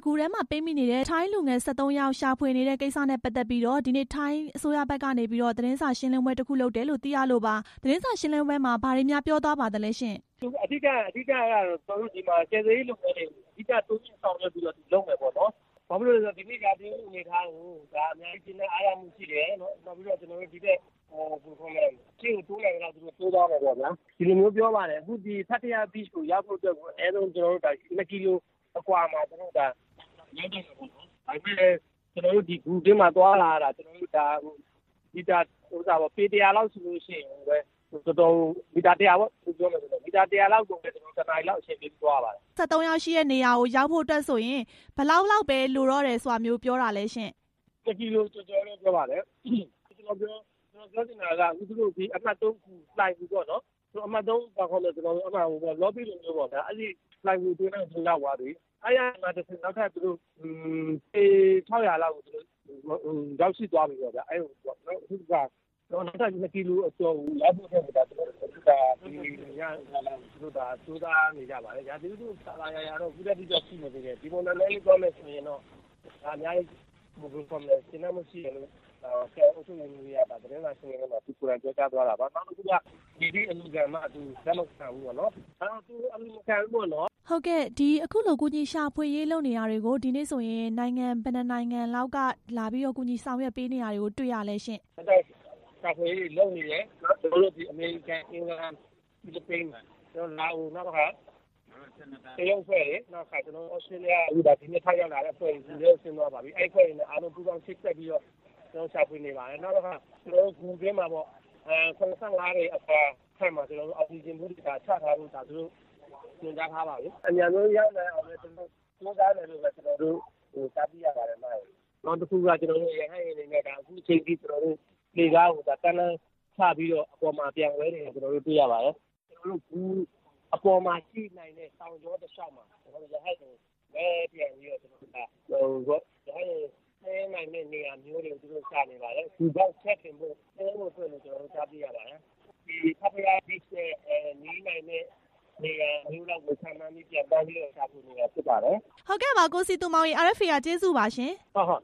ကူထဲမှာပိတ်မိနေတဲ့ထိုင်းလူငယ်73ယောက်ရှာဖွေနေတဲ့ကိစ္စနဲ့ပတ်သက်ပြီးတော့ဒီနေ့ထိုင်းအစိုးရဘက်ကနေပြီးတော့သတင်းစာရှင်းလင်းပွဲတစ်ခုလုပ်တယ်လို့သိရလို့ပါသတင်းစာရှင်းလင်းပွဲမှာဘာတွေများပြောသွားပါသလဲရှင်အဓိကတော့တို့ဒီမှာကျေးဇူးလုပ်ငန်းတွေအဓိကတိုးမြင့်ဆောင်ရွက်ပြီးတော့လုပ်မယ်ပေါ့နော်ဘာဖြစ်လို့လဲဆိုတော့ဒီနေ့ကဒီအနေထားကိုဒါအများကြီးကျင်းတဲ့အားရမှုရှိတယ်နော်နောက်ပြီးတော့ကျွန်တော်တို့ဒီတဲ့ရှင်းတိုးနိုင်တော့သူတို့တိုးသွားမယ်ပေါ့ဗျာဒီလိုမျိုးပြောပါတယ်အခုဒီဖတ်တရား beach ကိုရောက်ဖို့အတွက်ကိုအဲဆုံးကျွန်တော်တို့ဒါ2ကီလိုအကွာမှာကျွန်တော်တို့ဒါရောက်တယ်ပေါ့နော်ဒါပေမဲ့ကျွန်တော်တို့ဒီဂူတင်းမှာသွားလာတာကျွန်တော်တို့ဒါဒီတာဥစားပေါ့ပေ100လောက်ဆိုလို့ရှိရင်ပဲတော်တော်မီတာ100ပေါ့ပြောမယ်ဆိုတော့မီတာ100လောက်ကိုကျွန်တော်တနိုင်လောက်အချိန်ပေးသွားပါတယ် 73ယောက်ရှိတဲ့နေရာကိုရောက်ဖို့အတွက်ဆိုရင်ဘယ်လောက်ပဲလိုတော့တယ်ဆိုတာမျိုးပြောတာလဲရှင် 2ကီလိုကျော်ကျော်လို့ပြောပါတယ်ကျွန်တော်ပြောနေတာကဥဒလို့ဒီအမှတ်3ခုလိုက်ဘူးပေါ့နော်ဆိုအမှတ်3ပါခေါ်လို့ကျွန်တော်အမှတ်ဟို lobby လိုမျိုးပေါ့ဗျာအဲ့ဒီလိုက်ဘူးတွင်းနဲ့ထင်ရောက်သွားပြီအဲ့ရမှာတစ်နောက်ထပ်သူတို့600လောက်ကိုသူတို့ရောက်ရှိသွားပြီပေါ့ဗျာအဲ့ဟိုပေါ့နော်အခုကတော့နောက်ထပ်2ကီလိုအကျော်ကိုရောက်ဖို့ဆိုတာကျွန်တော်တို့ကဒီညသူတို့ဒါစူးစမ်းနေကြပါလေ။ဒါသူတို့စာလာရတော့ခုတည်းကရှိနေသေးတယ်။ဒီပုံစံနဲ့လေးပြောမယ်ဆိုရင်တော့ဒါအများကြီးဘယ်လိုပြောမလဲရှင်းနေမရှိရလို့ဆရာအုပ်ချုပ်ရေးရတာသတင်းစာရှင်းလင်းပွဲမှာသူကိုယ်တိုင်ပြောကြားသွားတာပါ။နောက်တစ်ခုကဒီအလူကံမှာသူလက်မခံဘူးပေါ့နော်။အဲတော့သူအလူခံဘူးပေါ့နော်ဟုတ်ကဲ့ဒီအခုလိုကူညီရှာဖွေရေးလုပ်နေရတွေကိုဒီနေ့ဆိုရင်နိုင်ငံဘယ်နှနိုင်ငံလောက်ကလာပြီးတော့ကူညီဆောင်ရွက်ပေးနေရတွေကိုတွေ့ရလဲရှင်ရှာဖွေရေးလုပ်နေတယ်ကျွန်တော်တို့ဒီအမေရိကန်အင်္ဂလန်ဖိလစ်ပိန်းမှာကျွန်တော်လာဦးနောက်တစ်ခါတရုတ်ဖွဲ့ရနောက်ခါကျွန်တော်ဩစတြေးလျဦးဒါဒီနေ့ထိုက်ရောက်လာတဲ့ဖွဲ့ဒီလိုဆင်းသွားပါပြီအဲ့ဖွဲ့ရင်းအားလုံးပူးပေါင်းချိတ်ဆက်ပြီးတော့ကျွန်တော်ရှာဖွေနေပါတယ်နောက်တစ်ခါကျွန်တော်ဂူထဲမှာပေါ့55ရဲ့အဖာဖက်မှာကျွန်တော်အောက်ဆီဂျင်ဘူးတာချထားလို့ဒါသူတို့ညွှန်ကြားထားပါပြီအများဆုံးရောက်နိုင်အောင်လည်းကျွန်တော်စူးစမ်းတယ်လို့ပဲကျွန်တော်တို့တားပြရပါတယ်မှာနောက်တစ်ခုကကျွန်တော်တို့ရဟန်းရင်းနေကအခုချိန်ကြီးကျွန်တော်တို့လေကားကိုဒါတန်းတန်းချပြီးတော့အပေါ်မှာပြန်ဝဲတယ်ကျွန်တော်တို့တွေ့ရပါတယ်ကျွန်တော်တို့ဘူးအပေါ်မှာရှိနိုင်တဲ့တောင်ကျောတစ်လျှောက်မှာကျွန်တော်တို့ရဟန်းကိုလဲပြန်ပြီးတော့ကျွန်တော်တို့ရဟန်းဆင်းနိုင်တဲ့နေရာမျိုးတွေသူတို့ရှာနေပါတယ်ဒီဘောက်ချက်တင်ဖို့ဆင်းဖို့အတွက်လည်းကျွန်တော်တို့ကြားပြရပါတယ်ဒီဖပရာဒီစ်နီးနိုင်တဲ့နေရာမျိုးလောက်ကိုဆမ်းမှန်းပြီးပြန်ပန်းပြီးတော့ရှာဖွေနေတာဖြစ်ပါတယ်ဟုတ်ကဲ့ပါကိုစီတူမောင်ကြီး RFA ကကျေးဇူးပါရှင်ဟုတ်